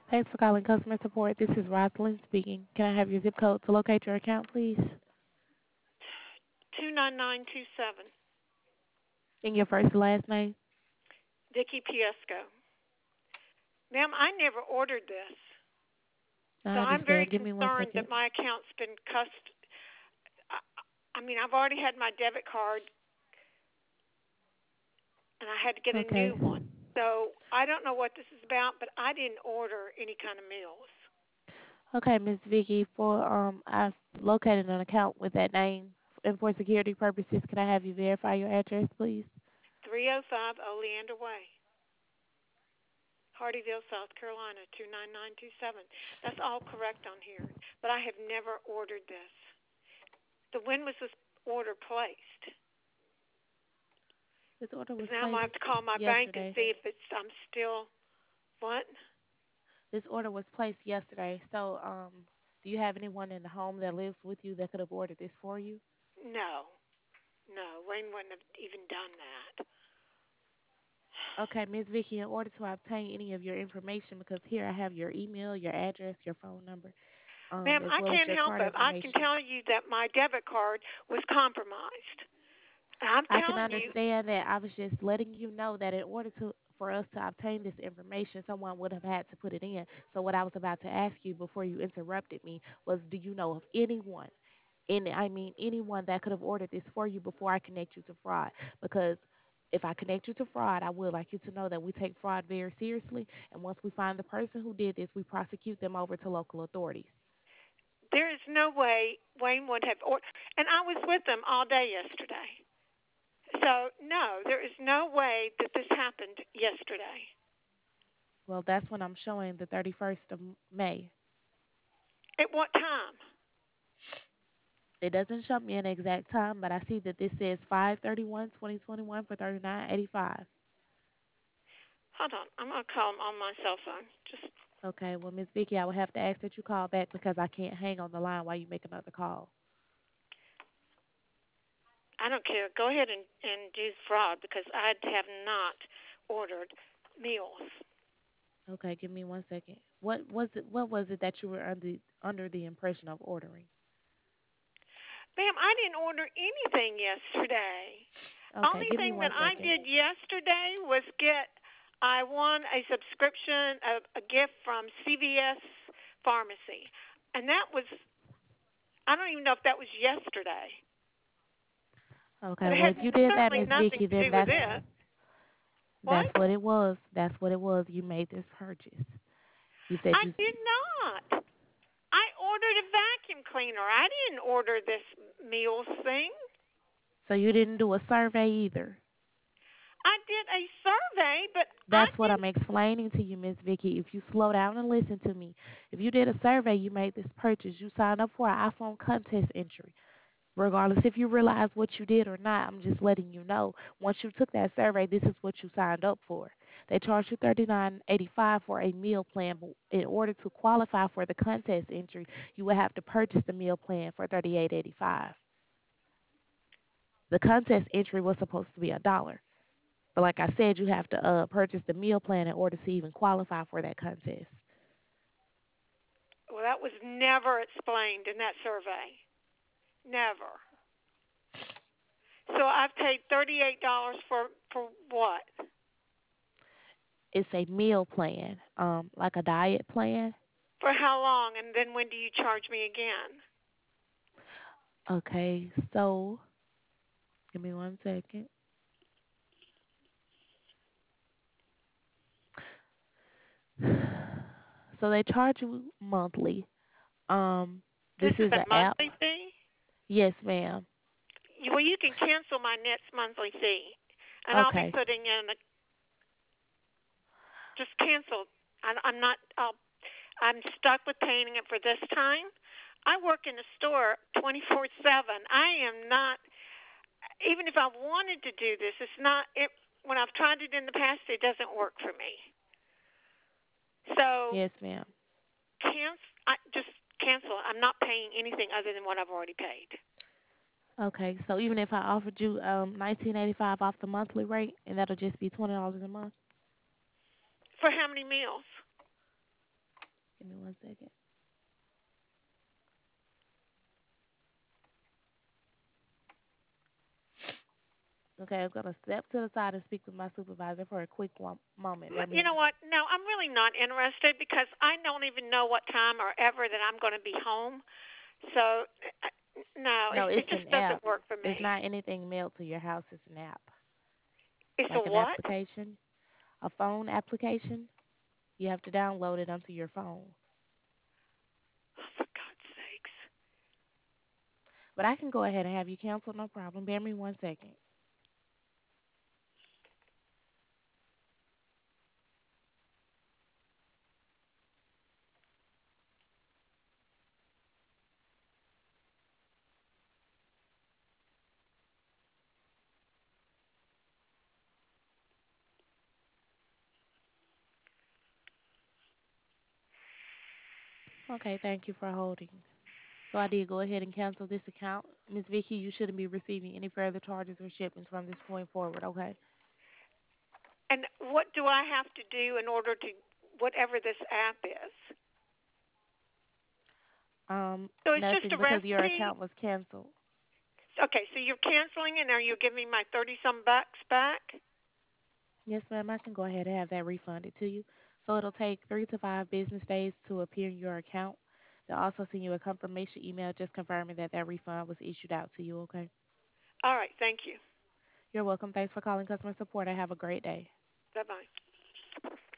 Thanks for calling customer support. This is Rosalind speaking. Can I have your zip code to locate your account, please? 29927. And your first and last name? Vicky Piesco. Ma'am, I never ordered this. So I I'm very understand. Give me one concerned second. that my account's been cussed. I mean, I've already had my debit card and I had to get a Okay. new one. So I don't know what this is about, but I didn't order any kind of meals. Okay, Miss Vicky, for I've located an account with that name, and for security purposes, can I have you verify your address, please? 305 Oleander Way, Hardyville, South Carolina, 29927. That's all correct on here, but I have never ordered this. So when was this order placed? This order was Because now I'm going placed to have to call my bank and yesterday. see if I'm still, what? This order was placed yesterday. So, do you have anyone in the home that lives with you that could have ordered this for you? No, no, Wayne wouldn't have even done that. Okay, Miss Vicky, in order to obtain any of your information, because here I have your email, your address, your phone number, Ma'am, as I well as can't your help card it. I can information. tell you that my debit card was compromised. And I'm I can telling you, understand that. I was just letting you know that in order to for us to obtain this information, someone would have had to put it in. So what I was about to ask you before you interrupted me was, do you know of anyone, anyone that could have ordered this for you before I connect you to fraud? Because if I connect you to fraud, I would like you to know that we take fraud very seriously, and once we find the person who did this, we prosecute them over to local authorities. there is no way Wayne would have ordered. And I was with them all day yesterday. So, no, there is no way that this happened yesterday. Well, that's when I'm showing the 31st of May. At what time? It doesn't show me an exact time, but I see that this says 5/31/2021 for 39.85. Hold on. I'm going to call him on my cell phone. Just, Okay, well, Miss Vicky, I will have to ask that you call back because I can't hang on the line while you make another call. I don't care. Go ahead and do fraud because I have not ordered meals. Okay, give me one second. What was it that you were under the impression of ordering? Ma'am, I didn't order anything yesterday. Okay, Only give me thing that one I second. did yesterday was I won a subscription, a gift from CVS Pharmacy. And that was, I don't even know if that was yesterday. Okay, But it well, had if you did that, certainly Miss nothing Vicky, to then do with that's it. that's What? what it was. That's what it was. You made this purchase. You said I you did not. I ordered a vacuum cleaner. I didn't order this meals thing. so you didn't do a survey either. I did a survey, but I That's what didn't. I'm explaining to you, Miss Vicky. If you slow down and listen to me, if you did a survey, you made this purchase, you signed up for an iPhone contest entry. Regardless if you realize what you did or not, I'm just letting you know. Once you took that survey, this is what you signed up for. They charged you $39.85 for a meal plan, but in order to qualify for the contest entry, you would have to purchase the meal plan for $38.85. The contest entry was supposed to be $1. But like I said, you have to purchase the meal plan in order to even qualify for that contest. Well, that was never explained in that survey. Never. So I've paid $38 for what? It's a meal plan, like a diet plan. For how long? And then when do you charge me again? Okay, so give me one second. So they charge you monthly. Um, This this is is a an app. monthly fee. Yes, ma'am. Well, you can cancel my next monthly fee, and I'll be Okay. putting in a just cancel. I'm not. I'm stuck with paying it for this time. I work in a store 24/7. I am not. Even if I wanted to do this, it's not. It when I've tried it in the past, it doesn't work for me. So Yes, ma'am. just cancel it. I'm not paying anything other than what I've already paid. Okay. So even if I offered you 19.85 off the monthly rate, and that'll just be $20 a month. For how many meals? Give me 1 second. Okay, I'm gonna step to the side and speak with my supervisor for a quick moment. Bear me You know one. what? No, I'm really not interested because I don't even know what time or ever that I'm going to be home. So, no, No, it it's just an doesn't app. work for It's me. not anything mailed to your house. It's an app, It's a like an what? application, a phone application. You have to download it onto your phone. Oh, for God's sakes. But I can go ahead and have you canceled, no problem. Bear me 1 second. Okay, thank you for holding. So I did go ahead and cancel this account. Miss Vicky, you shouldn't be receiving any further charges or shipments from this point forward, okay? And what do I have to do in order to whatever this app is? So it's just Nothing a because your recipe. account was canceled. Okay, so you're canceling and are you giving me my 30 some bucks back? Yes, ma'am, I can go ahead and have that refunded to you. So it'll take 3 to 5 business days to appear in your account. They'll also send you a confirmation email just confirming that that refund was issued out to you, okay? All right, thank you. You're welcome. Thanks for calling customer support. I have a great day. Bye bye.